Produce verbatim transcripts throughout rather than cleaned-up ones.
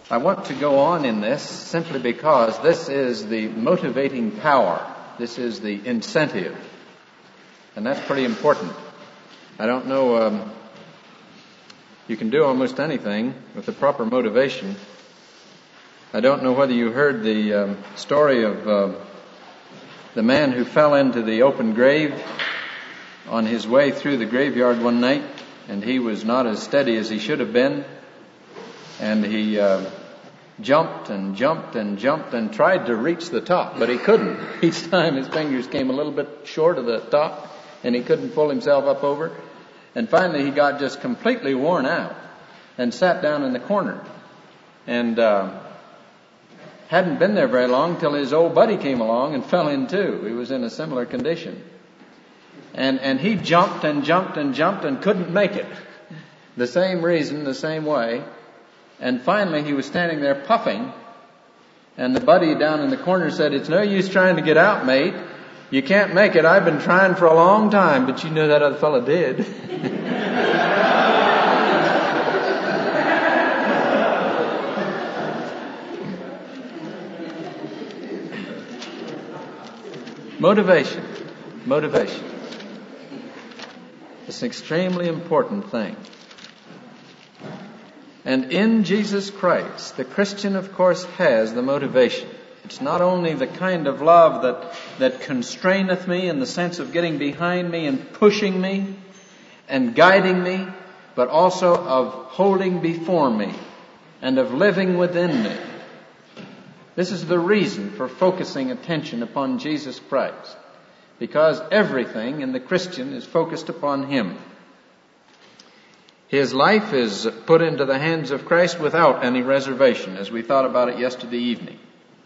I want to go on in this simply because this is the motivating power. This is the incentive. And that's pretty important. I don't know, um, you can do almost anything with the proper motivation. I don't know whether you heard the um, story of uh, the man who fell into the open grave on his way through the graveyard one night, and he was not as steady as he should have been. And he uh, jumped and jumped and jumped and tried to reach the top, but he couldn't. Each time his fingers came a little bit short of the top, and he couldn't pull himself up over. And finally he got just completely worn out and sat down in the corner. And uh, hadn't been there very long till his old buddy came along and fell in too. He was in a similar condition. And, and he jumped and jumped and jumped and couldn't make it. The same reason, the same way. And finally he was standing there puffing, and the buddy down in the corner said, "It's no use trying to get out, mate. You can't make it. I've been trying for a long time." But you know that other fellow did. Motivation. Motivation. It's an extremely important thing. And in Jesus Christ, the Christian, of course, has the motivation. It's not only the kind of love that, that constraineth me in the sense of getting behind me and pushing me and guiding me, but also of holding before me and of living within me. This is the reason for focusing attention upon Jesus Christ, because everything in the Christian is focused upon Him. His life is put into the hands of Christ without any reservation, as we thought about it yesterday evening.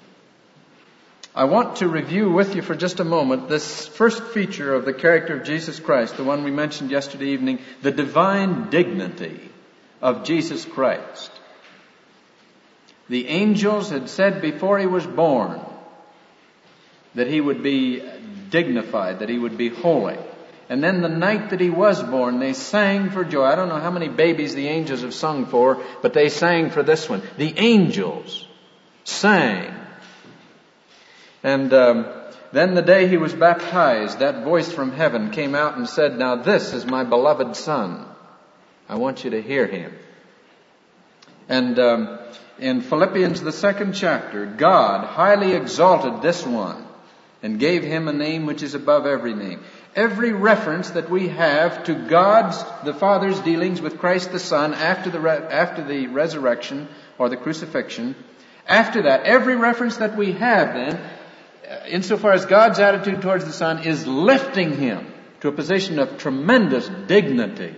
I want to review with you for just a moment this first feature of the character of Jesus Christ, the one we mentioned yesterday evening, the divine dignity of Jesus Christ. The angels had said before He was born that He would be dignified, that He would be holy. And then the night that He was born, they sang for joy. I don't know how many babies the angels have sung for, but they sang for this one. The angels sang. And um, then the day He was baptized, that voice from heaven came out and said, "Now this is my beloved Son. I want you to hear Him." And um, in Philippians, the second chapter, God highly exalted this one and gave Him a name which is above every name. Every reference that we have to God's, the Father's dealings with Christ the Son after the, re- after the resurrection or the crucifixion, after that, every reference that we have then, insofar as God's attitude towards the Son, is lifting Him to a position of tremendous dignity.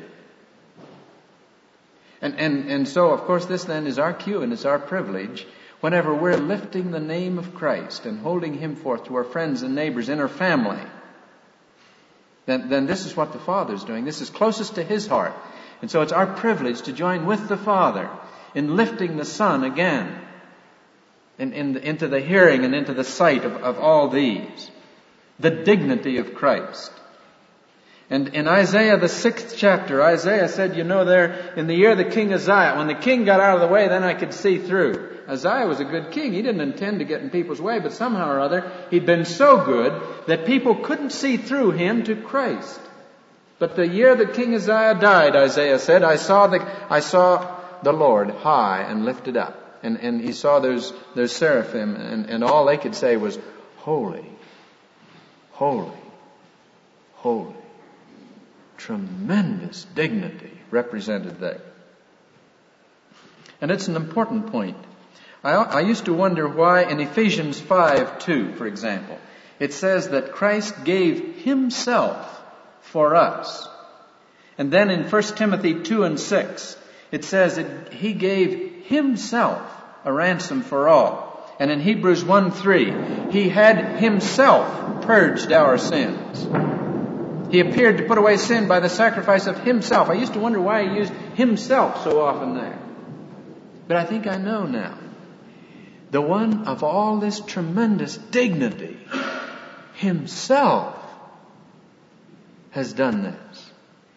And, and, and so, of course, this then is our cue and it's our privilege whenever we're lifting the name of Christ and holding Him forth to our friends and neighbors in our family. Then, then this is what the Father's doing. This is closest to His heart. And so it's our privilege to join with the Father in lifting the Son again in, in the, into the hearing and into the sight of, of all these. The dignity of Christ. And in Isaiah, the sixth chapter, Isaiah said, you know, there in the year of the King Uzziah, when the king got out of the way, then I could see through. Uzziah was a good king. He didn't intend to get in people's way, but somehow or other, he'd been so good that people couldn't see through him to Christ. But the year that King Uzziah died, Isaiah said, I saw the, I saw the Lord high and lifted up. And, and he saw those, those seraphim, and, and all they could say was, holy, holy, holy. Tremendous dignity represented there. And it's an important point. I, I used to wonder why in Ephesians five two, for example, it says that Christ gave Himself for us. And then in First Timothy two and six, it says that He gave Himself a ransom for all. And in Hebrews one three, He had Himself purged our sins. He appeared to put away sin by the sacrifice of Himself. I used to wonder why He used Himself so often there. But I think I know now. The one of all this tremendous dignity, Himself, has done this.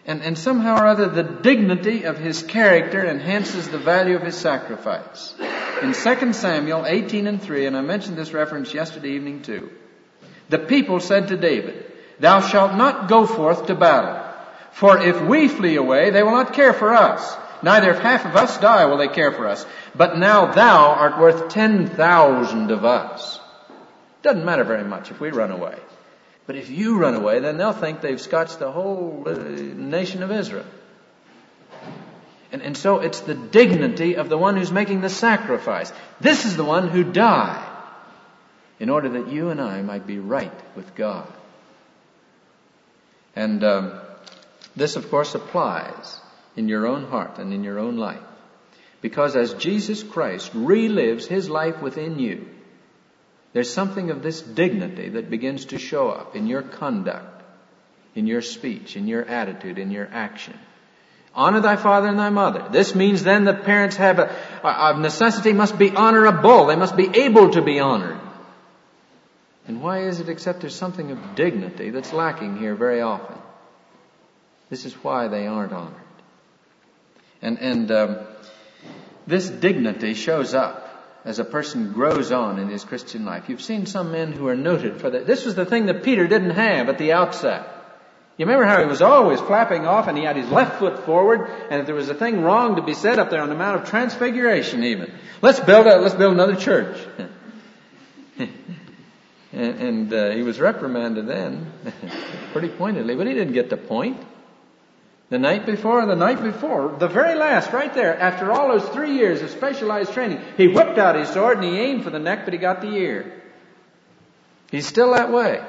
And, and somehow or other, the dignity of his character enhances the value of his sacrifice. In Second Samuel eighteen and three, and I mentioned this reference yesterday evening too, the people said to David, "Thou shalt not go forth to battle, for if we flee away, they will not care for us. Neither if half of us die will they care for us. But now thou art worth ten thousand of us." Doesn't matter very much if we run away. But if you run away, then they'll think they've scotched the whole uh, nation of Israel. And, and so it's the dignity of the one who's making the sacrifice. This is the one who died in order that you and I might be right with God. And um, this, of course, applies in your own heart and in your own life. Because as Jesus Christ relives his life within you, there's something of this dignity that begins to show up in your conduct, in your speech, in your attitude, in your action. Honor thy father and thy mother. This means then that parents have a, of necessity must be honorable. They must be able to be honored. And why is it except there's something of dignity that's lacking here very often? This is why they aren't honored. And, and um, this dignity shows up as a person grows on in his Christian life. You've seen some men who are noted for that. This was the thing that Peter didn't have at the outset. You remember how he was always flapping off and he had his left foot forward, and if there was a thing wrong to be said up there on the Mount of Transfiguration even, let's build a, let's build another church. and and uh, he was reprimanded then, pretty pointedly, but he didn't get the point. The night before, the night before, the very last, right there, after all those three years of specialized training, he whipped out his sword and he aimed for the neck, but he got the ear. He's still that way.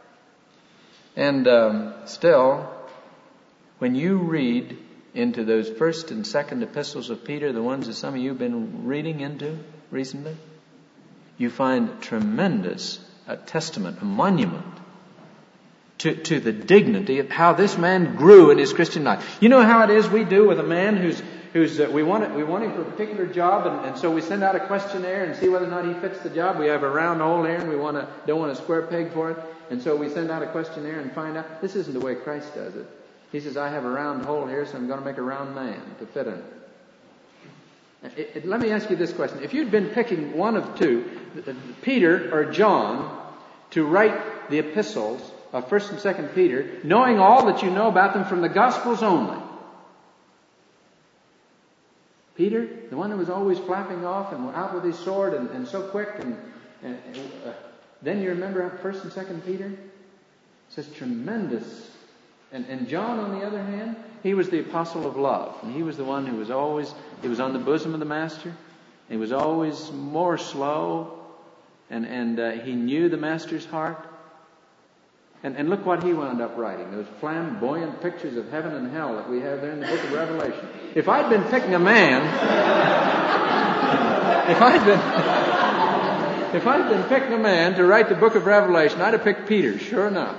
And um, still, when you read into those first and second epistles of Peter, the ones that some of you have been reading into recently, you find tremendous uh, testament, a monument To, to the dignity of how this man grew in his Christian life. You know how it is we do with a man who's who's uh, we want it, we want him for a particular job, and, and so we send out a questionnaire and see whether or not he fits the job. We have a round hole here, and we want to don't want a square peg for it, and so we send out a questionnaire and find out this isn't the way Christ does it. He says, "I have a round hole here, so I'm going to make a round man to fit in it." It, it. Let me ask you this question: if you'd been picking one of two, Peter or John, to write the epistles of First and Second Peter, knowing all that you know about them from the Gospels only. Peter, the one who was always flapping off and out with his sword and, and so quick, and, and uh, then you remember First and Second Peter? It says tremendous. And, and John, on the other hand, he was the apostle of love, and he was the one who was always, he was on the bosom of the Master. He was always more slow, and and uh, he knew the Master's heart. And, and look what he wound up writing, those flamboyant pictures of heaven and hell that we have there in the book of Revelation. If I'd been picking a man, if I'd been, if I'd been picking a man to write the book of Revelation, I'd have picked Peter, sure enough.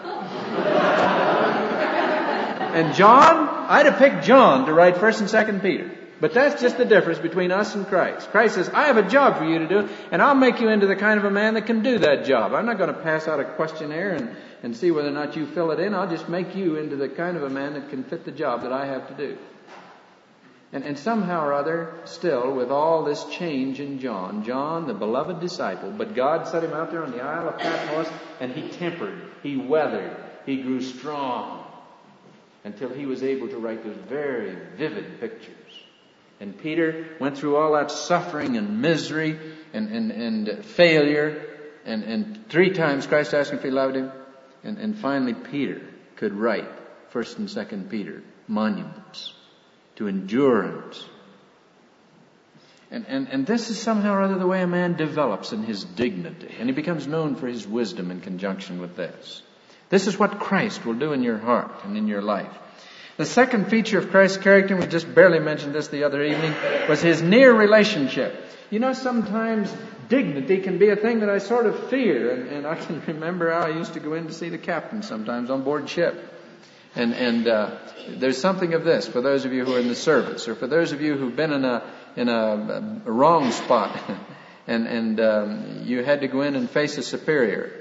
And John, I'd have picked John to write First and Second Peter. But that's just the difference between us and Christ. Christ says, "I have a job for you to do, and I'll make you into the kind of a man that can do that job. I'm not going to pass out a questionnaire and, and see whether or not you fill it in. I'll just make you into the kind of a man that can fit the job that I have to do." And, and somehow or other, still, with all this change in John, John, the beloved disciple, but God set him out there on the Isle of Patmos, and he tempered, he weathered, he grew strong, until he was able to write those very vivid pictures. And Peter went through all that suffering and misery and, and, and failure. And, and three times Christ asked him if he loved him. And, and finally Peter could write First and Second Peter, monuments to endurance. And, and, and this is somehow or other the way a man develops in his dignity. And he becomes known for his wisdom in conjunction with this. This is what Christ will do in your heart and in your life. The second feature of Christ's character, and we just barely mentioned this the other evening, was his near relationship. You know, sometimes dignity can be a thing that I sort of fear. And, and I can remember how I used to go in to see the captain sometimes on board ship. And, and uh, there's something of this for those of you who are in the service, or for those of you who've been in a in a, a wrong spot, and, and um, you had to go in and face a superior.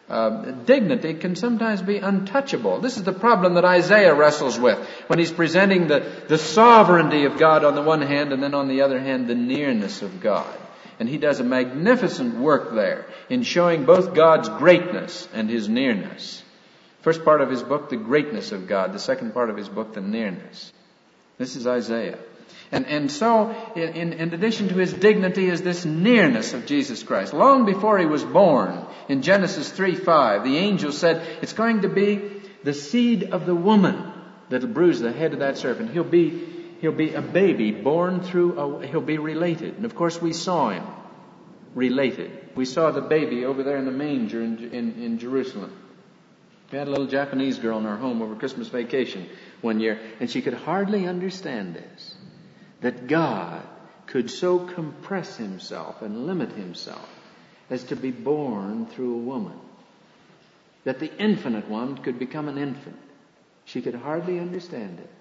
Uh, dignity can sometimes be untouchable. This is the problem that Isaiah wrestles with when he's presenting the, the sovereignty of God on the one hand, and then on the other hand, the nearness of God. And he does a magnificent work there in showing both God's greatness and His nearness. First part of his book, the greatness of God. The second part of his book, the nearness. This is Isaiah. And, and so, in, in addition to his dignity is this nearness of Jesus Christ. Long before he was born, in Genesis three five, the angel said, it's going to be the seed of the woman that'll bruise the head of that serpent. He'll be, he'll be a baby born through, a, he'll be related. And of course we saw him related. We saw the baby over there in the manger in, in, in Jerusalem. We had a little Japanese girl in our home over Christmas vacation one year, and she could hardly understand this. That God could so compress Himself and limit Himself as to be born through a woman. That the infinite one could become an infant. She could hardly understand this.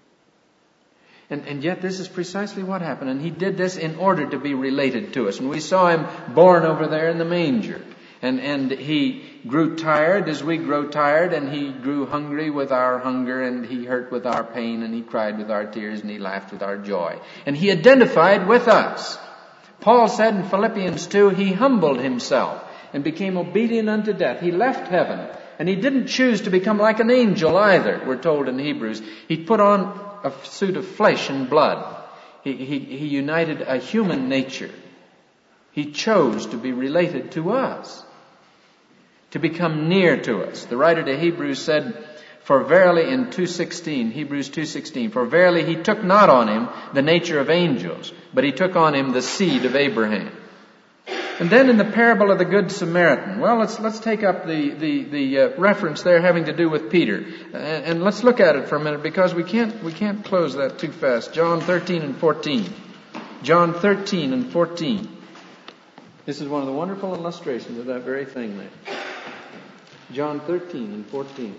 And, and yet this is precisely what happened. And He did this in order to be related to us. And we saw Him born over there in the manger. And, and He grew tired as we grow tired, and He grew hungry with our hunger, and He hurt with our pain, and He cried with our tears, and He laughed with our joy. And He identified with us. Paul said in Philippians two, He humbled Himself and became obedient unto death. He left heaven, and He didn't choose to become like an angel either, we're told in Hebrews. He put on a suit of flesh and blood. He, he, he united a human nature. He chose to be related to us, to become near to us. The writer to Hebrews said, For verily in two sixteen, Hebrews two sixteen, For verily He took not on Him the nature of angels, but He took on Him the seed of Abraham. And then in the parable of the Good Samaritan, well, let's let's take up the the the uh, reference there having to do with Peter, uh, and let's look at it for a minute, because we can't we can't close that too fast. John thirteen and fourteen. John thirteen and fourteen. This is one of the wonderful illustrations of that very thing there. John thirteen and fourteen.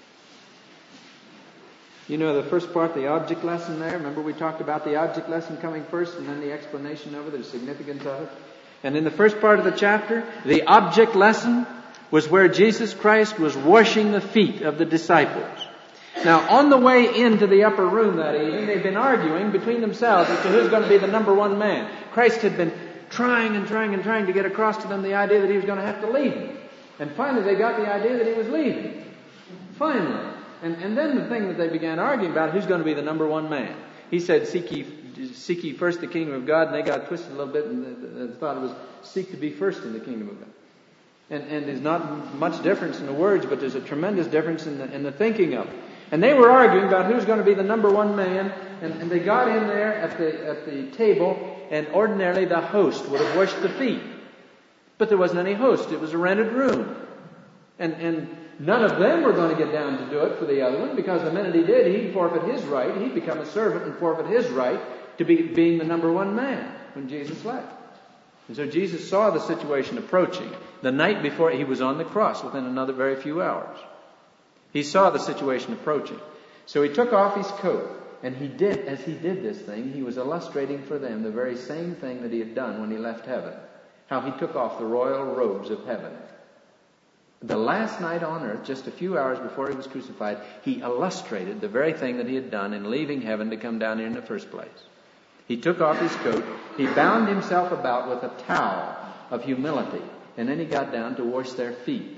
You know the first part, the object lesson there. Remember we talked about the object lesson coming first and then the explanation of it, the significance of it. And in the first part of the chapter, the object lesson was where Jesus Christ was washing the feet of the disciples. Now, on the way into the upper room that evening, they'd been arguing between themselves as to who's going to be the number one man. Christ had been trying and trying and trying to get across to them the idea that He was going to have to leave them. And finally they got the idea that He was leaving. Finally. And, and then the thing that they began arguing about, who's going to be the number one man. He said, seek ye, seek ye first the kingdom of God, and they got twisted a little bit and they thought it was seek to be first in the kingdom of God. And, and there's not much difference in the words, but there's a tremendous difference in the, in the thinking of it. And they were arguing about who's going to be the number one man, and, and they got in there at the, at the table, and ordinarily the host would have washed the feet. But there wasn't any host. It was a rented room. And, and none of them were going to get down to do it for the other one, because the minute he did, he'd forfeit his right. He'd become a servant and forfeit his right to be being the number one man when Jesus left. And so Jesus saw the situation approaching the night before He was on the cross, within another very few hours. He saw the situation approaching. So He took off His coat. And He did, as He did this thing, He was illustrating for them the very same thing that He had done when He left heaven. How He took off the royal robes of heaven. The last night on earth, just a few hours before He was crucified, He illustrated the very thing that He had done in leaving heaven to come down here in the first place. He took off His coat, He bound Himself about with a towel of humility, and then He got down to wash their feet.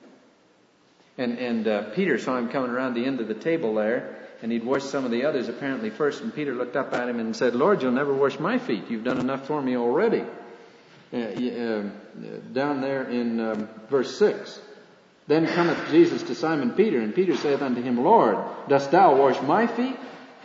And, and uh, Peter saw Him coming around the end of the table there, and He'd washed some of the others apparently first, and Peter looked up at Him and said, Lord, you'll never wash my feet. You've done enough for me already. Uh, uh, down there in um, verse six. Then cometh Jesus to Simon Peter, and Peter saith unto Him, Lord, dost thou wash my feet?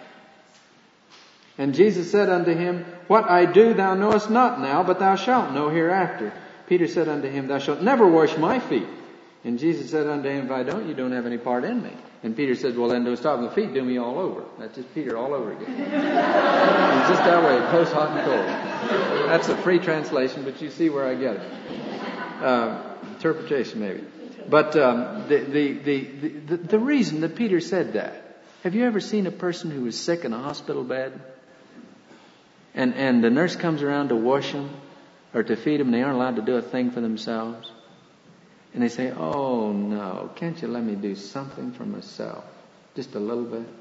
And Jesus said unto him, What I do thou knowest not now, but thou shalt know hereafter. Peter said unto Him, Thou shalt never wash my feet. And Jesus said unto him, If I don't, you don't have any part in me. And Peter said, Well, then don't stop with the feet, do me all over. That's just Peter all over again. It's just that way, post hot and cold. That's a free translation, but you see where I get it. Uh, interpretation, maybe. But um, the, the, the, the, the reason that Peter said that, have you ever seen a person who is sick in a hospital bed? And, and the nurse comes around to wash them or to feed them, and they aren't allowed to do a thing for themselves? And they say, oh no, can't you let me do something for myself? Just a little bit.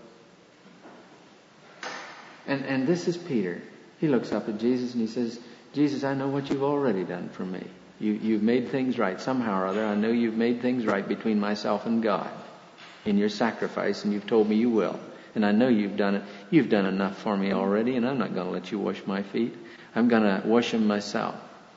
And and this is Peter. He looks up at Jesus and he says, Jesus, I know what you've already done for me. You, you've made things right somehow or other. I know you've made things right between myself and God in your sacrifice, and you've told me you will. And I know you've done it. You've done enough for me already, and I'm not going to let you wash my feet. I'm going to wash them myself.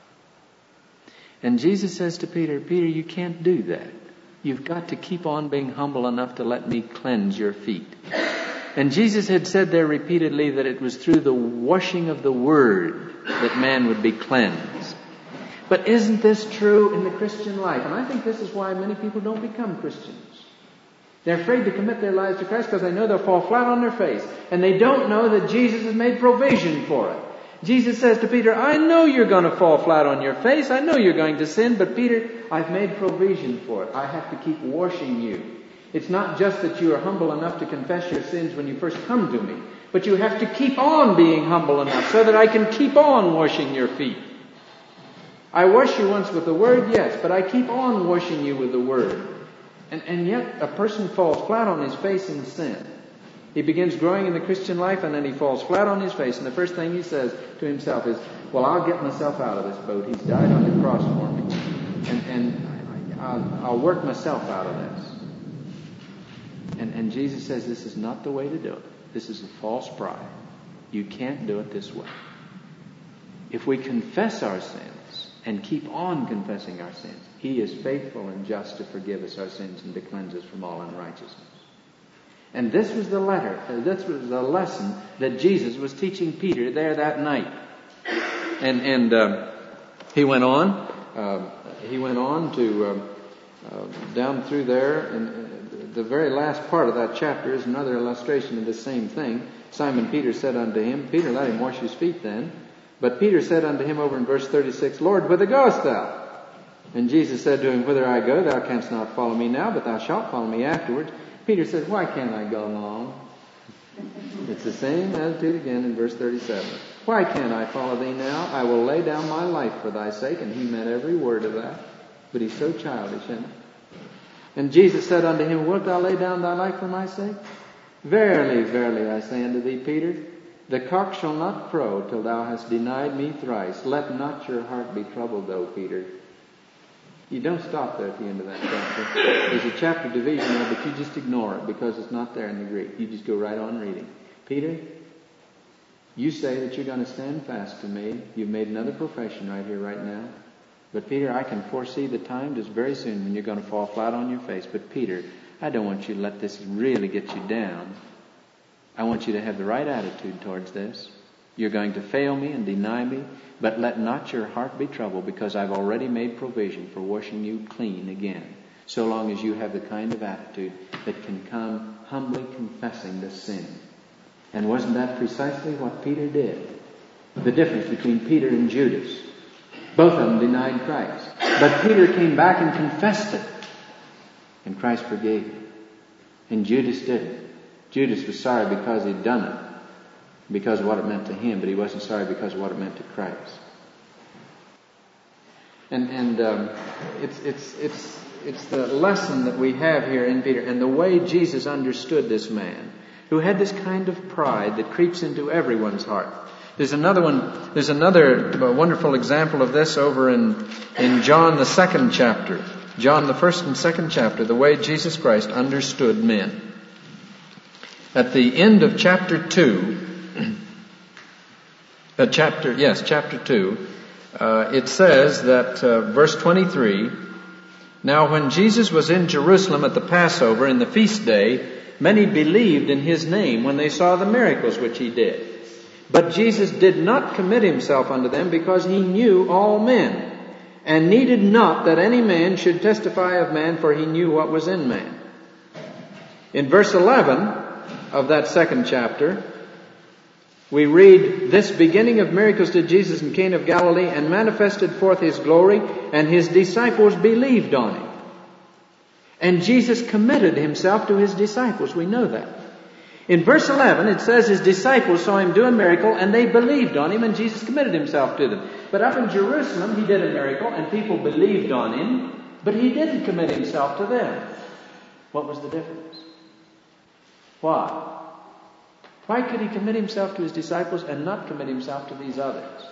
And Jesus says to Peter, Peter, you can't do that. You've got to keep on being humble enough to let me cleanse your feet. And Jesus had said there repeatedly that it was through the washing of the Word that man would be cleansed. But isn't this true in the Christian life? And I think this is why many people don't become Christians. They're afraid to commit their lives to Christ because they know they'll fall flat on their face. And they don't know that Jesus has made provision for it. Jesus says to Peter, I know you're going to fall flat on your face. I know you're going to sin. But Peter, I've made provision for it. I have to keep washing you. It's not just that you are humble enough to confess your sins when you first come to me. But you have to keep on being humble enough so that I can keep on washing your feet. I wash you once with the Word, yes, but I keep on washing you with the Word. And, and yet a person falls flat on his face in sin. He begins growing in the Christian life and then he falls flat on his face. And the first thing he says to himself is, well, I'll get myself out of this boat. He's died on the cross for me. And, and I'll, I'll work myself out of this. And, and Jesus says this is not the way to do it. This is a false pride. You can't do it this way. If we confess our sins, and keep on confessing our sins, He is faithful and just to forgive us our sins and to cleanse us from all unrighteousness. And this was the letter, this was the lesson that Jesus was teaching Peter there that night. And and uh, he went on, uh, he went on to uh, uh, down through there, and uh, the very last part of that chapter is another illustration of the same thing. Simon Peter said unto him, Peter, let him wash his feet then. But Peter said unto him over in verse thirty-six, Lord, whither goest thou? And Jesus said to him, Whither I go, thou canst not follow me now, but thou shalt follow me afterwards. Peter said, Why can't I go along? It's the same attitude again in verse thirty-seven. Why can't I follow thee now? I will lay down my life for thy sake. And he meant every word of that. But he's so childish, isn't he? And Jesus said unto him, Wilt thou lay down thy life for my sake? Verily, verily, I say unto thee, Peter, the cock shall not crow till thou hast denied me thrice. Let not your heart be troubled, though, Peter. You don't stop there at the end of that chapter. There's a chapter division there, but you just ignore it because it's not there in the Greek. You just go right on reading. Peter, you say that you're going to stand fast to me. You've made another profession right here, right now. But Peter, I can foresee the time just very soon when you're going to fall flat on your face. But Peter, I don't want you to let this really get you down. I want you to have the right attitude towards this. You're going to fail me and deny me, but let not your heart be troubled, because I've already made provision for washing you clean again, so long as you have the kind of attitude that can come humbly confessing the sin. And wasn't that precisely what Peter did? The difference between Peter and Judas. Both of them denied Christ. But Peter came back and confessed it. And Christ forgave him. And Judas didn't. Judas was sorry because he'd done it, because of what it meant to him, but he wasn't sorry because of what it meant to Christ. And and um, it's it's it's it's the lesson that we have here in Peter, and the way Jesus understood this man who had this kind of pride that creeps into everyone's heart. There's another one. There's another wonderful example of this over in in John the second chapter, John the first and second chapter. The way Jesus Christ understood men. At the end of chapter two, uh, chapter yes, chapter two, uh, it says that uh, verse twenty-three. Now, when Jesus was in Jerusalem at the Passover in the feast day, many believed in his name when they saw the miracles which he did. But Jesus did not commit himself unto them, because he knew all men, and needed not that any man should testify of man, for he knew what was in man. In verse eleven of that second chapter, we read, This beginning of miracles did Jesus in Cana of Galilee, and manifested forth his glory, and his disciples believed on him. And Jesus committed himself to his disciples. We know that. In verse eleven, it says his disciples saw him do a miracle, and they believed on him, and Jesus committed himself to them. But up in Jerusalem, he did a miracle, and people believed on him, But he didn't commit himself to them. What was the difference? Why? Why could he commit himself to his disciples and not commit himself to these others?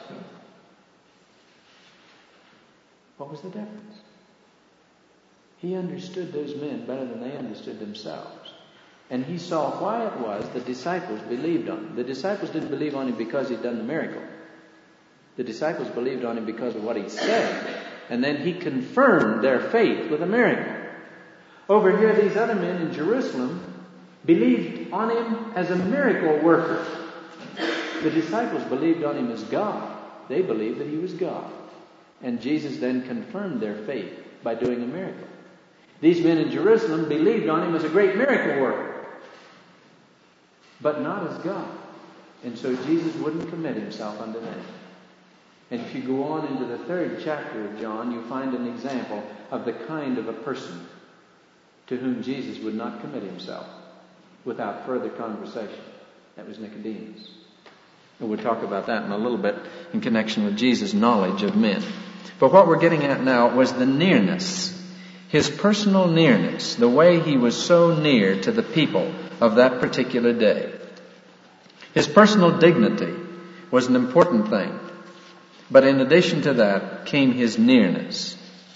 What was the difference? He understood those men better than they understood themselves. And he saw why it was the disciples believed on him. The disciples didn't believe on him because he'd done the miracle. The disciples believed on him because of what he said. And then he confirmed their faith with a miracle. Over here, these other men in Jerusalem believed on him as a miracle worker. The disciples believed on him as God. They believed that he was God. And Jesus then confirmed their faith by doing a miracle. These men in Jerusalem believed on him as a great miracle worker, but not as God. And so Jesus wouldn't commit himself unto them. And if you go on into the third chapter of John, you find an example of the kind of a person to whom Jesus would not commit himself without further conversation. That was Nicodemus. And we'll talk about that in a little bit in connection with Jesus' knowledge of men. But what we're getting at now was the nearness, his personal nearness, the way he was so near to the people of that particular day. His personal dignity was an important thing. But in addition to that came his nearness.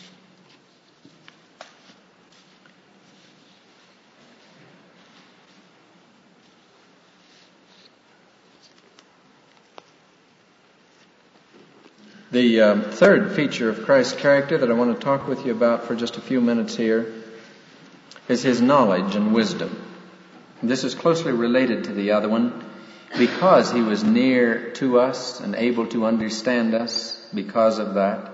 The um, third feature of Christ's character that I want to talk with you about for just a few minutes here is his knowledge and wisdom. And this is closely related to the other one because he was near to us and able to understand us because of that.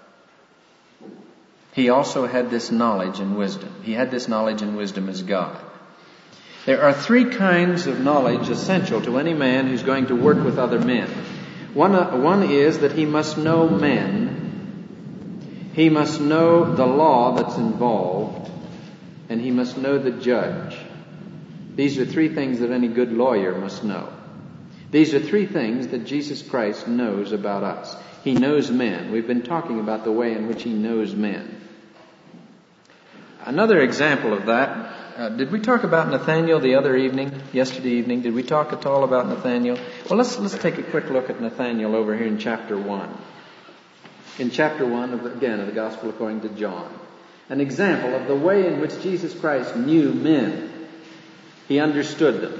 He also had this knowledge and wisdom. He had this knowledge and wisdom as God. There are three kinds of knowledge essential to any man who's going to work with other men. One, uh, one is that he must know men, he must know the law that's involved, and he must know the judge. These are three things that any good lawyer must know. These are three things that Jesus Christ knows about us. He knows men. We've been talking about the way in which he knows men. Another example of that, uh, did we talk about Nathanael the other evening, yesterday evening? Did we talk at all about Nathanael? Well, let's let's take a quick look at Nathanael over here in chapter one. In chapter one, of the, again, of the Gospel according to John. An example of the way in which Jesus Christ knew men. He understood them.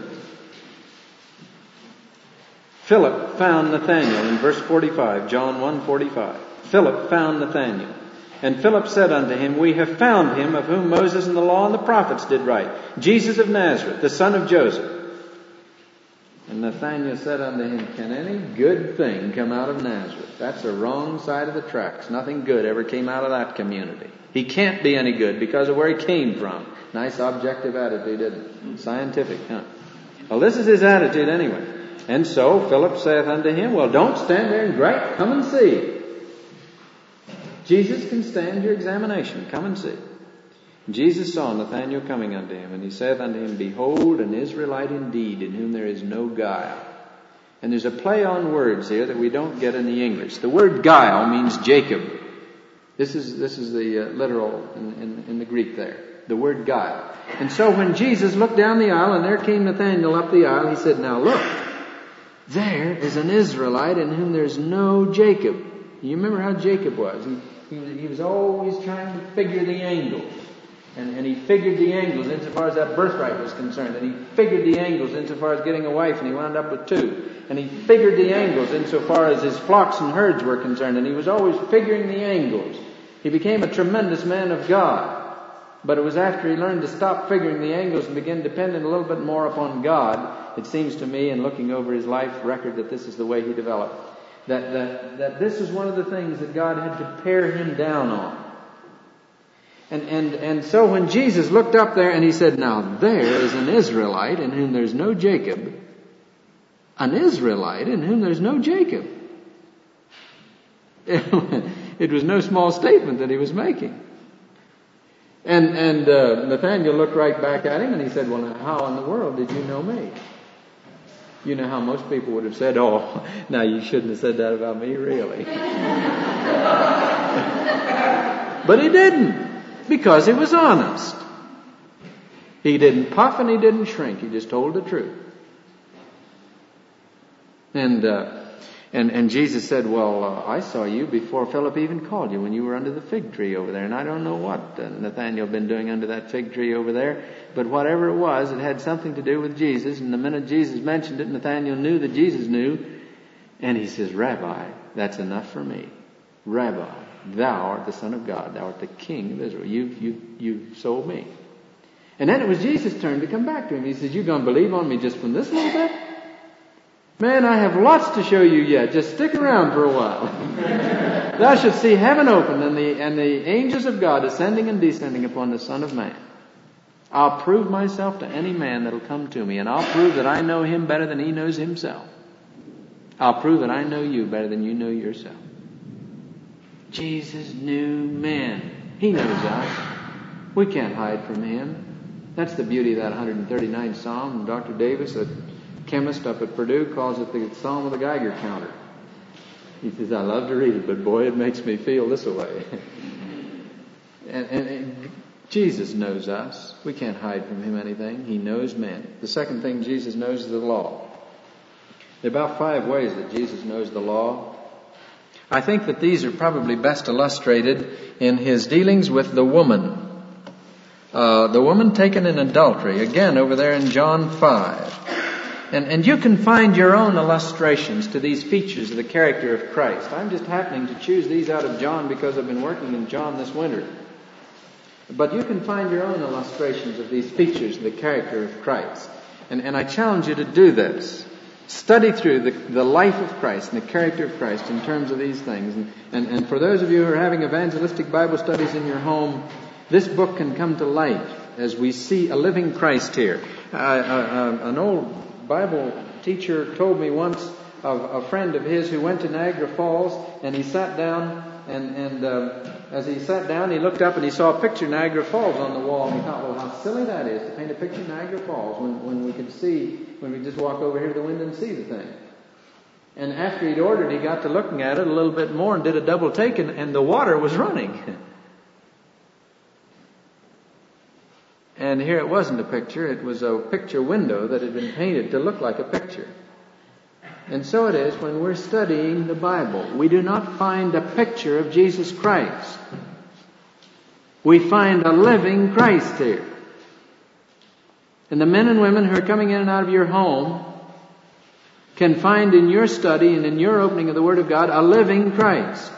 Philip found Nathanael in verse forty-five, John one forty-five. Philip found Nathanael. And Philip said unto him, We have found him of whom Moses and the law and the prophets did write, Jesus of Nazareth, the son of Joseph. And Nathanael said unto him, Can any good thing come out of Nazareth? That's the wrong side of the tracks. Nothing good ever came out of that community. He can't be any good because of where he came from. Nice objective attitude, isn't it? Scientific, huh? Well, this is his attitude anyway. And so Philip saith unto him, Well, don't stand there and gripe. Come and see. Jesus can stand your examination. Come and see. Jesus saw Nathanael coming unto him, and he saith unto him, Behold, an Israelite indeed, in whom there is no guile. And there's a play on words here that we don't get in the English. The word guile means Jacob. This is this is the uh, literal in, in, in the Greek there. The word guile. And so when Jesus looked down the aisle, and there came Nathanael up the aisle, he said, Now look, there is an Israelite in whom there's no Jacob. You remember how Jacob was? He, he, he was always trying to figure the angles. And, and he figured the angles insofar as that birthright was concerned. And he figured the angles insofar as getting a wife, and he wound up with two. And he figured the angles insofar as his flocks and herds were concerned. And he was always figuring the angles. He became a tremendous man of God. But it was after he learned to stop figuring the angles and begin depending a little bit more upon God, it seems to me, in looking over his life record, that this is the way he developed. That, that, that this is one of the things that God had to pare him down on. And, and, and so when Jesus looked up there and he said, Now there is an Israelite in whom there's no Jacob. An Israelite in whom there's no Jacob. It was no small statement that he was making. And, and uh, Nathanael looked right back at him and he said, Well, now, how in the world did you know me? You know how most people would have said, Oh, now you shouldn't have said that about me, really. But he didn't. Because he was honest. He didn't puff and he didn't shrink. He just told the truth. And uh, and and Jesus said, well, uh, I saw you before Philip even called you, when you were under the fig tree over there. And I don't know what uh, Nathanael been doing under that fig tree over there. But whatever it was, it had something to do with Jesus. And the minute Jesus mentioned it, Nathanael knew that Jesus knew. And he says, Rabbi, that's enough for me. Rabbi, thou art the Son of God. Thou art the King of Israel. You've, you, you've sold me. And then it was Jesus' turn to come back to him. He says, you going to believe on me just from this little bit? Man, I have lots to show you yet. Just stick around for a while. Thou shalt see heaven open and the, and the angels of God ascending and descending upon the Son of Man. I'll prove myself to any man that'll come to me. And I'll prove that I know him better than he knows himself. I'll prove that I know you better than you know yourself. Jesus knew men. He knows us. We can't hide from him. That's the beauty of that one hundred thirty-ninth Psalm. Doctor Davis, a chemist up at Purdue, calls it the Psalm of the Geiger counter. He says, I love to read it, but boy, it makes me feel this way. and, and, and Jesus knows us. We can't hide from him anything. He knows men. The second thing Jesus knows is the law. There are about five ways that Jesus knows the law. I think that these are probably best illustrated in his dealings with the woman. Uh, the woman taken in adultery, again over there in John five. And, and you can find your own illustrations to these features of the character of Christ. I'm just happening to choose these out of John because I've been working in John this winter. But you can find your own illustrations of these features of the character of Christ. And, and I challenge you to do this. Study through the, the life of Christ and the character of Christ in terms of these things. And, and, and for those of you who are having evangelistic Bible studies in your home, this book can come to life as we see a living Christ here. Uh, uh, uh, an old Bible teacher told me once of a friend of his who went to Niagara Falls, and he sat down, and, and uh, as he sat down, he looked up and he saw a picture of Niagara Falls on the wall, and he thought, well, how silly that is to paint a picture of Niagara Falls when, when we can see, when we just walk over here to the window and see the thing. And after he'd ordered, he got to looking at it a little bit more and did a double take, and, and the water was running. And here it wasn't a picture, it was a picture window that had been painted to look like a picture. And so it is when we're studying the Bible. We do not find a picture of Jesus Christ. We find a living Christ here. And the men and women who are coming in and out of your home can find in your study and in your opening of the Word of God a living Christ.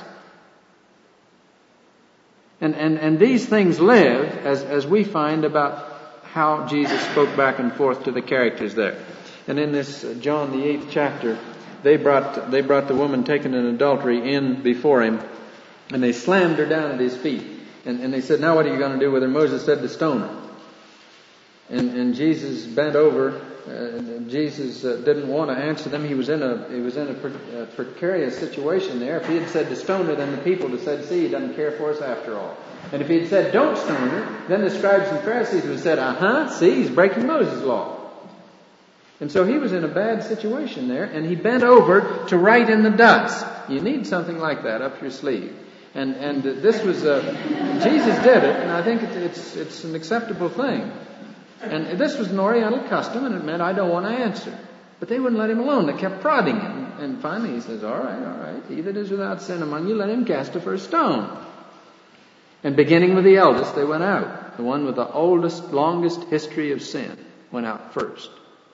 And, and, and these things live as, as we find about how Jesus spoke back and forth to the characters there. And in this uh, John the eighth chapter, they brought, they brought the woman taken in adultery in before him, and they slammed her down at his feet. And, and they said, now what are you going to do with her? Moses said to stone her. And, and Jesus bent over. Uh, Jesus uh, didn't want to answer them. He was in a he was in a, pre- a precarious situation there. If he had said to stone her, then the people would have said, see, he doesn't care for us after all. And if he had said, don't stone her, then the scribes and Pharisees would have said, uh-huh, see, he's breaking Moses' law. And so he was in a bad situation there, and he bent over to write in the dust. You need something like that up your sleeve. And and this was, uh, Jesus did it, and I think it's, it's, it's an acceptable thing. And this was an Oriental custom, and it meant I don't want to answer. But they wouldn't let him alone. They kept prodding him. And finally he says, all right, all right, he that is without sin among you, let him cast the first stone. And beginning with the eldest, they went out. The one with the oldest, longest history of sin went out first.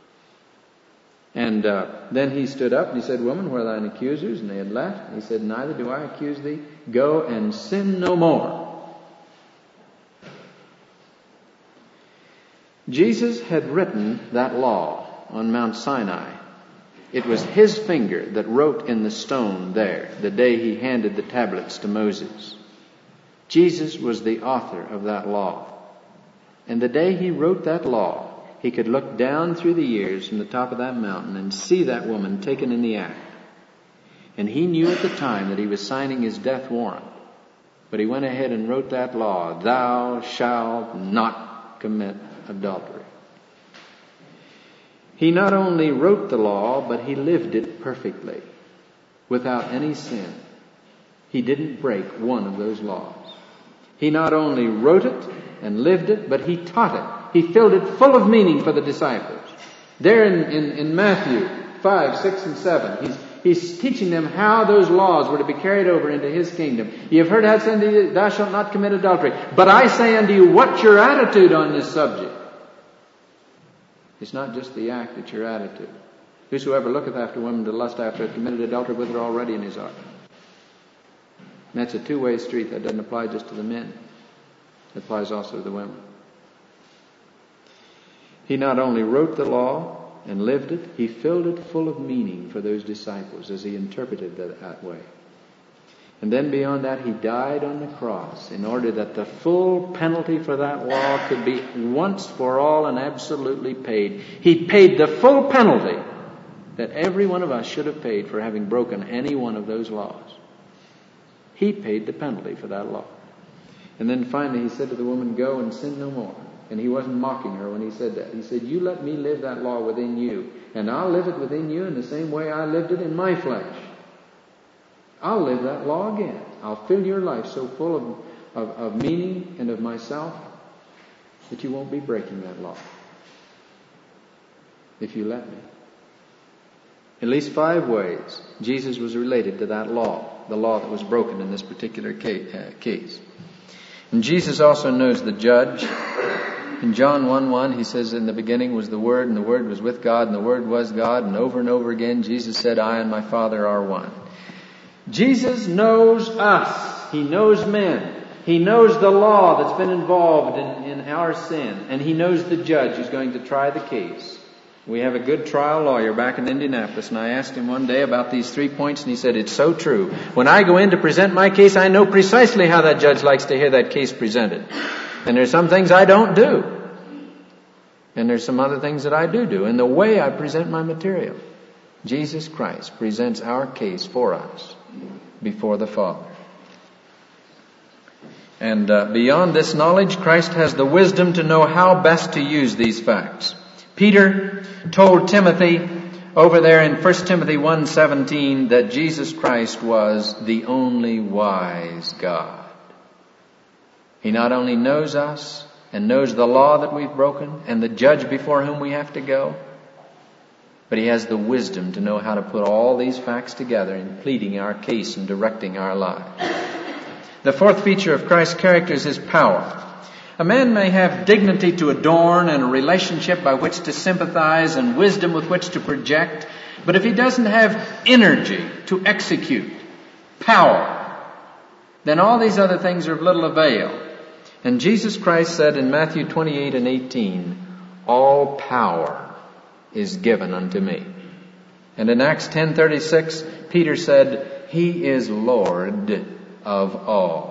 And uh, then he stood up and he said, woman, where are thine accusers? And they had left. And he said, neither do I accuse thee. Go and sin no more. Jesus had written that law on Mount Sinai. It was his finger that wrote in the stone there the day he handed the tablets to Moses. Jesus was the author of that law. And the day he wrote that law, he could look down through the years from the top of that mountain and see that woman taken in the act. And he knew at the time that he was signing his death warrant. But he went ahead and wrote that law, thou shalt not commit adultery. He not only wrote the law, but he lived it perfectly, without any sin. He didn't break one of those laws. He not only wrote it and lived it, but he taught it. He filled it full of meaning for the disciples. There in, in, in Matthew five, six, and seven, he's, he's teaching them how those laws were to be carried over into his kingdom. You have heard how it said unto you, thou shalt not commit adultery. But I say unto you, what's your attitude on this subject? It's not just the act, it's your attitude. Whosoever looketh after women to lust after hath committed adultery with her already in his heart. And that's a two-way street. That doesn't apply just to the men. It applies also to the women. He not only wrote the law and lived it, he filled it full of meaning for those disciples as he interpreted that, that way. And then beyond that, he died on the cross in order that the full penalty for that law could be once for all and absolutely paid. He paid the full penalty that every one of us should have paid for having broken any one of those laws. He paid the penalty for that law. And then finally he said to the woman, go and sin no more. And he wasn't mocking her when he said that. He said, you let me live that law within you, and I'll live it within you in the same way I lived it in my flesh. I'll live that law again. I'll fill your life so full of, of, of meaning and of myself that you won't be breaking that law. If you let me. At least five ways Jesus was related to that law, the law that was broken in this particular case. And Jesus also knows the judge. In John one one, he says, in the beginning was the Word, and the Word was with God, and the Word was God. And over and over again, Jesus said, I and my Father are one. Jesus knows us. He knows men. He knows the law that's been involved in, in our sin. And he knows the judge who's going to try the case. We have a good trial lawyer back in Indianapolis, and I asked him one day about these three points, and he said, it's so true. When I go in to present my case, I know precisely how that judge likes to hear that case presented. And there's some things I don't do. And there's some other things that I do do. And the way I present my material, Jesus Christ presents our case for us before the Father. And uh, beyond this knowledge, Christ has the wisdom to know how best to use these facts. Peter told Timothy over there in First Timothy one seventeen that Jesus Christ was the only wise God. He not only knows us and knows the law that we've broken and the judge before whom we have to go, but he has the wisdom to know how to put all these facts together in pleading our case and directing our lives. The fourth feature of Christ's character is his power. A man may have dignity to adorn and a relationship by which to sympathize and wisdom with which to project, but if he doesn't have energy to execute, power, then all these other things are of little avail. And Jesus Christ said in Matthew twenty-eight and eighteen, all power is given unto me. And in Acts ten thirty-six, Peter said, he is Lord of all.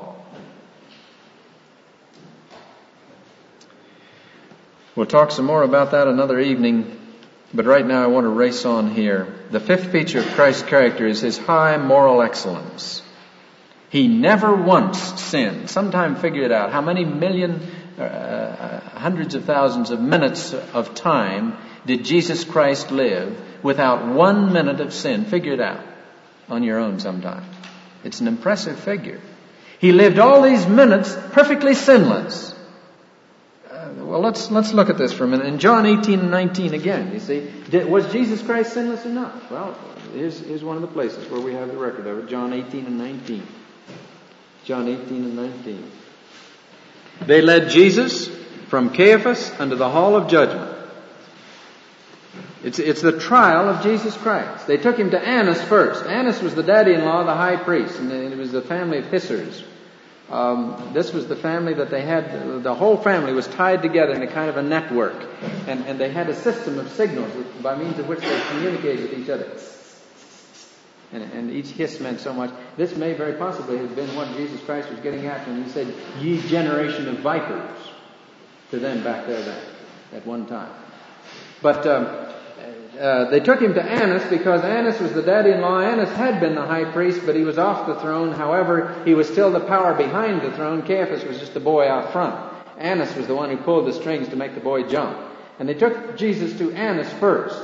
We'll talk some more about that another evening, but right now I want to race on here. The fifth feature of Christ's character is his high moral excellence. He never once sinned. Sometime figure it out. How many million, uh, hundreds of thousands of minutes of time did Jesus Christ live without one minute of sin? Figure it out on your own sometime. It's an impressive figure. He lived all these minutes perfectly sinless. Well, let's let's look at this for a minute. In John eighteen and nineteen again, you see, did, was Jesus Christ sinless or not? Well, here's, here's one of the places where we have the record of it. John eighteen and nineteen. John eighteen and nineteen. They led Jesus from Caiaphas unto the hall of judgment. It's, it's the trial of Jesus Christ. They took him to Annas first. Annas was the daddy-in-law of the high priest, and it was the family of Hissers. Um, this was the family that they had, the whole family was tied together in a kind of a network. And, and they had a system of signals by means of which they communicated with each other. And, and each hiss meant so much. This may very possibly have been what Jesus Christ was getting at when he said, ye generation of vipers, to them back there then, at one time. But um, uh, they took him to Annas because Annas was the daddy-in-law. Annas had been the high priest, but he was off the throne. However, he was still the power behind the throne. Caiaphas was just the boy out front. Annas was the one who pulled the strings to make the boy jump. And they took Jesus to Annas first.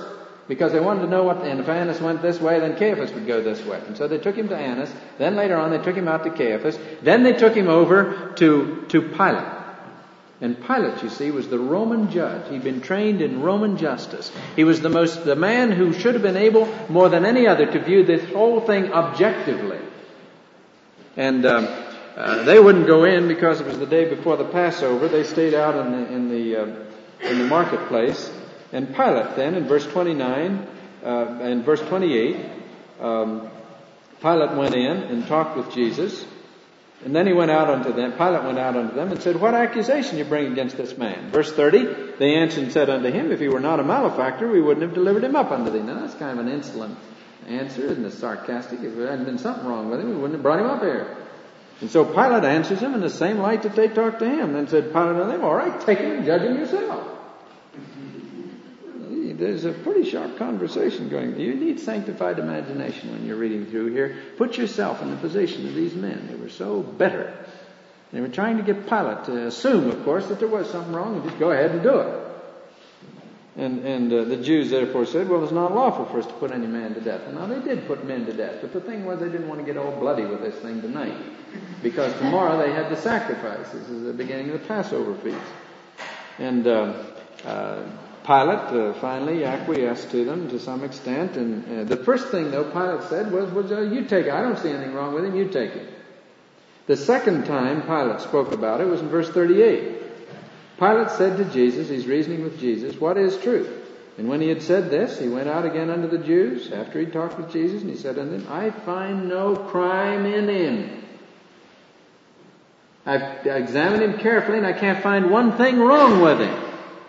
because they wanted to know what, and if Annas went this way, then Caiaphas would go this way. And so they took him to Annas. Then later on, they took him out to Caiaphas. Then they took him over to, to Pilate. And Pilate, you see, was the Roman judge. He'd been trained in Roman justice. He was the most, the man who should have been able, more than any other, to view this whole thing objectively. And um, uh, they wouldn't go in because it was the day before the Passover. They stayed out in the in the uh, in the marketplace. And Pilate then, in verse twenty-nine uh, and verse twenty-eight, um, Pilate went in and talked with Jesus. And then he went out unto them, Pilate went out unto them and said, "What accusation you bring against this man?" Verse thirty, they answered and said unto him, "If he were not a malefactor, we wouldn't have delivered him up unto thee." Now that's kind of an insolent answer, isn't it? Sarcastic. If there hadn't been something wrong with him, we wouldn't have brought him up here. And so Pilate answers him in the same light that they talked to him. Then said Pilate unto them, "All right, take him and judge him yourself." There's a pretty sharp conversation going. You need sanctified imagination when you're reading through here. Put yourself in the position of these men. They were so bitter. They were trying to get Pilate to assume, of course, that there was something wrong and just go ahead and do it. And, and uh, the Jews therefore said, "Well, it's not lawful for us to put any man to death." And now they did put men to death. But the thing was, they didn't want to get all bloody with this thing tonight. Because tomorrow they had the sacrifice. This is the beginning of the Passover feast. And uh, uh, Pilate uh, finally acquiesced to them to some extent. And uh, the first thing, though, Pilate said was, was uh, you take it. I don't see anything wrong with him. You take it. The second time Pilate spoke about it was in verse thirty-eight. Pilate said to Jesus, he's reasoning with Jesus, "What is truth?" And when he had said this, he went out again unto the Jews after he talked with Jesus, and he said unto them, "I find no crime in him. I've examined him carefully, and I can't find one thing wrong with him."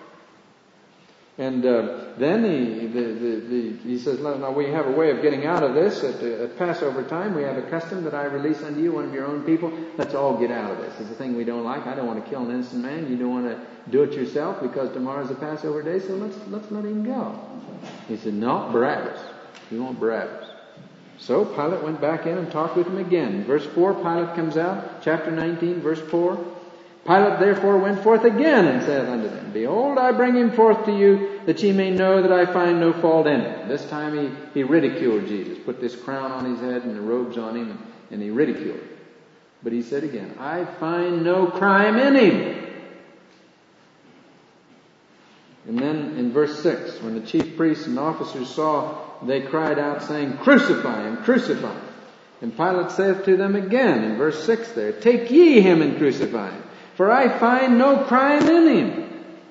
And uh, then he the, the, the, he says, "Now we have a way of getting out of this. At, at Passover time, we have a custom that I release unto you one of your own people. Let's all get out of this. It's a thing we don't like. I don't want to kill an innocent man. You don't want to do it yourself because tomorrow's the Passover day, so let's let's let him go." He said, "No, Barabbas. You want Barabbas." So Pilate went back in and talked with him again. Verse four, Pilate comes out, chapter nineteen, verse four. Pilate therefore went forth again and said unto them, "Behold, I bring him forth to you, that ye may know that I find no fault in him." This time he, he ridiculed Jesus, put this crown on his head and the robes on him, and, and he ridiculed him. But he said again, "I find no crime in him." And then in verse six, when the chief priests and officers saw, they cried out, saying, "Crucify him, crucify him." And Pilate saith to them again in verse six there, "Take ye him and crucify him, for I find no crime in him."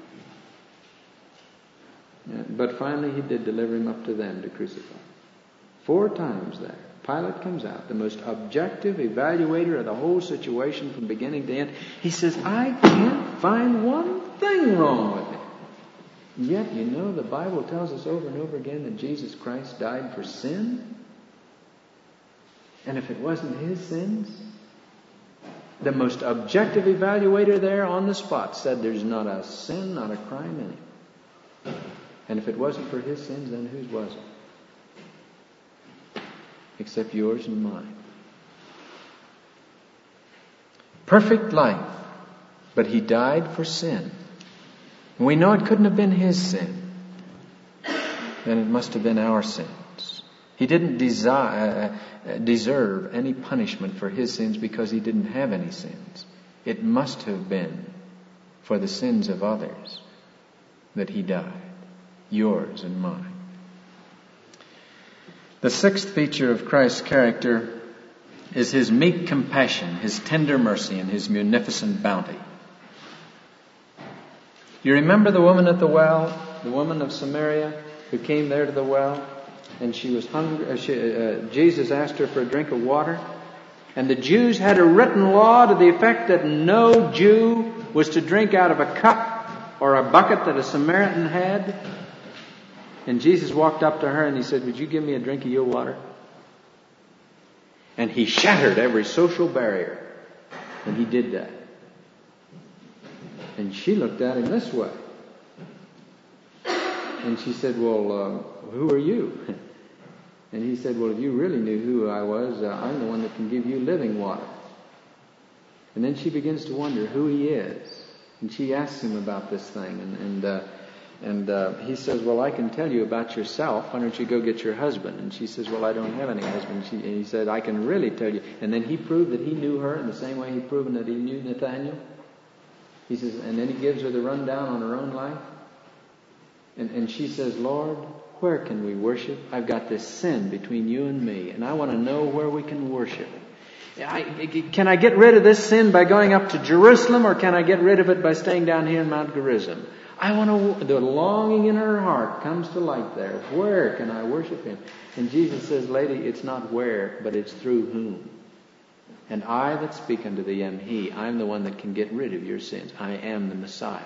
But finally he did deliver him up to them to crucify. Four times there, Pilate comes out, the most objective evaluator of the whole situation from beginning to end. He says, "I can't find one thing wrong with him." Yet, you know, the Bible tells us over and over again that Jesus Christ died for sin. And if it wasn't his sins, the most objective evaluator there on the spot said there's not a sin, not a crime in him. And if it wasn't for his sins, then whose was it? Except yours and mine. Perfect life, but he died for sin. And we know it couldn't have been his sin. Then it must have been our sins. He didn't desire, uh, deserve any punishment for his sins because he didn't have any sins. It must have been for the sins of others that he died. Yours and mine. The sixth feature of Christ's character is his meek compassion, his tender mercy, and his munificent bounty. You remember the woman at the well, the woman of Samaria who came there to the well, and she was hungry. Uh, she, uh, Jesus asked her for a drink of water, and the Jews had a written law to the effect that no Jew was to drink out of a cup or a bucket that a Samaritan had. And Jesus walked up to her and he said, "Would you give me a drink of your water?" And he shattered every social barrier, and he did that. And she looked at him this way. And she said, "Well, uh, who are you?" And he said, "Well, if you really knew who I was, uh, I'm the one that can give you living water." And then she begins to wonder who he is. And she asks him about this thing. And, and uh, And uh, he says, well, I can tell you about yourself. Why don't you go get your husband? And she says, well, I don't have any husband. She, and he said, I can really tell you. And then he proved that he knew her in the same way he'd proven that he knew Nathaniel. He says, and then he gives her the rundown on her own life. And, and she says, Lord, where can we worship? I've got this sin between you and me, and I want to know where we can worship. I, can I get rid of this sin by going up to Jerusalem, or can I get rid of it by staying down here in Mount Gerizim? I want to, the longing in her heart comes to light there. Where can I worship Him? And Jesus says, lady, it's not where, but it's through whom. And I that speak unto thee am He. I'm the one that can get rid of your sins. I am the Messiah.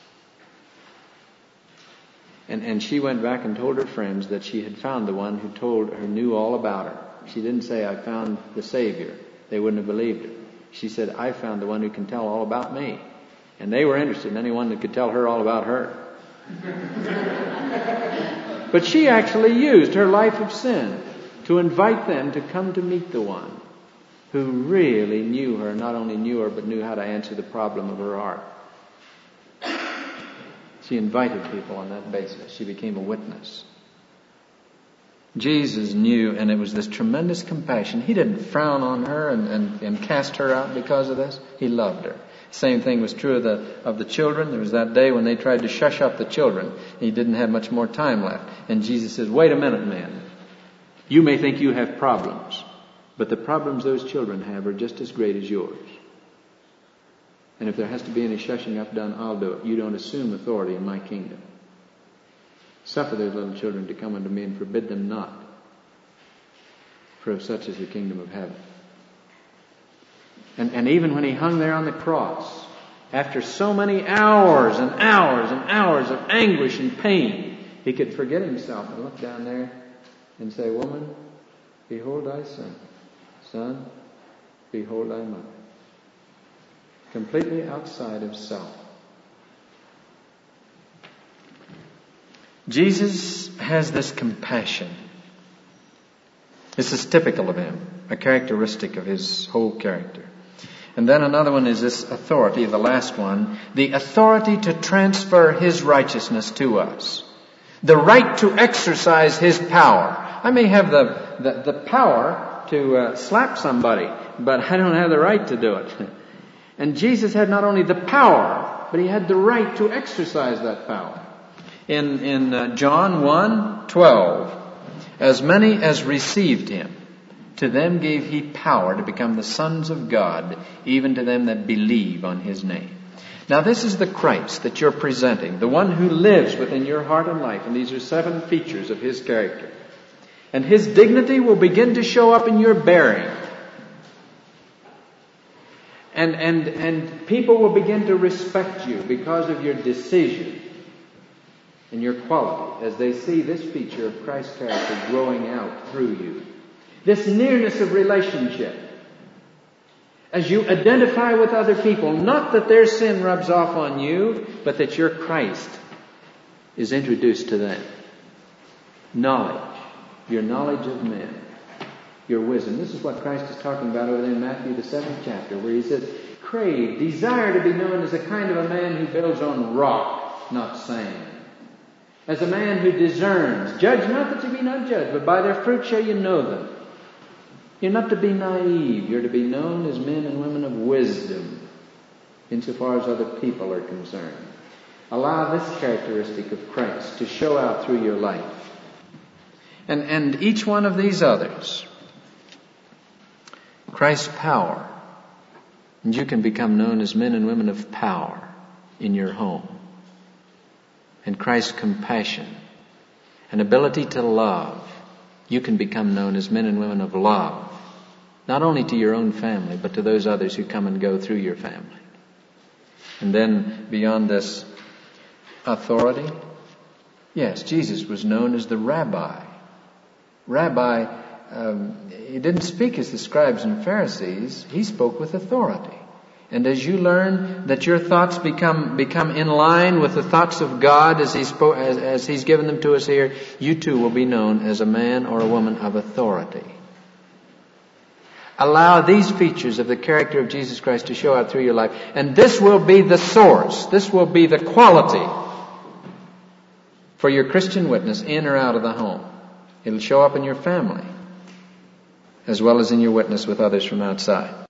And, and she went back and told her friends that she had found the one who told her, knew all about her. She didn't say, I found the Savior. They wouldn't have believed her. She said, I found the one who can tell all about me. And they were interested in anyone that could tell her all about her. But she actually used her life of sin to invite them to come to meet the one who really knew her, not only knew her, but knew how to answer the problem of her heart. She invited people on that basis. She became a witness. Jesus knew, and it was this tremendous compassion. He didn't frown on her and, and, and cast her out because of this. He loved her. Same thing was true of the of the children. There was that day when they tried to shush up the children. He didn't have much more time left. And Jesus says, wait a minute, men. You may think you have problems, but the problems those children have are just as great as yours. And if there has to be any shushing up done, I'll do it. You don't assume authority in my kingdom. Suffer those little children to come unto me and forbid them not. For of such is the kingdom of heaven. And, and even when He hung there on the cross, after so many hours and hours and hours of anguish and pain, He could forget Himself and look down there and say, woman, behold thy son. Son, behold thy mother. Completely outside of self. Jesus has this compassion. This is typical of Him, a characteristic of His whole character. And then another one is this authority, the last one, the authority to transfer His righteousness to us. The right to exercise His power. I may have the, the, the power to uh, slap somebody, but I don't have the right to do it. And Jesus had not only the power, but He had the right to exercise that power. In, in uh, John one twelve, as many as received Him, to them gave He power to become the sons of God, even to them that believe on His name. Now this is the Christ that you're presenting, the one who lives within your heart and life. And these are seven features of His character. And His dignity will begin to show up in your bearing. And, and, and people will begin to respect you because of your decision and your quality as they see this feature of Christ's character growing out through you. This nearness of relationship. As you identify with other people, not that their sin rubs off on you, but that your Christ is introduced to them. Knowledge. Your knowledge of men. Your wisdom. This is what Christ is talking about over there in Matthew the seventh chapter, where He says, crave, desire to be known as a kind of a man who builds on rock, not sand. As a man who discerns. Judge not that you be not judged, but by their fruit shall you know them. You're not to be naive. You're to be known as men and women of wisdom, insofar as other people are concerned. Allow this characteristic of Christ to show out through your life. And, and each one of these others, Christ's power, and you can become known as men and women of power in your home. And Christ's compassion and ability to love, you can become known as men and women of love, not only to your own family, but to those others who come and go through your family. And then beyond this authority, yes, Jesus was known as the Rabbi. Rabbi, um, He didn't speak as the scribes and Pharisees. He spoke with authority. And as you learn that your thoughts become become in line with the thoughts of God as, he spoke, as, as He's given them to us here, you too will be known as a man or a woman of authority. Allow these features of the character of Jesus Christ to show out through your life. And this will be the source. This will be the quality for your Christian witness in or out of the home. It'll show up in your family as well as in your witness with others from outside.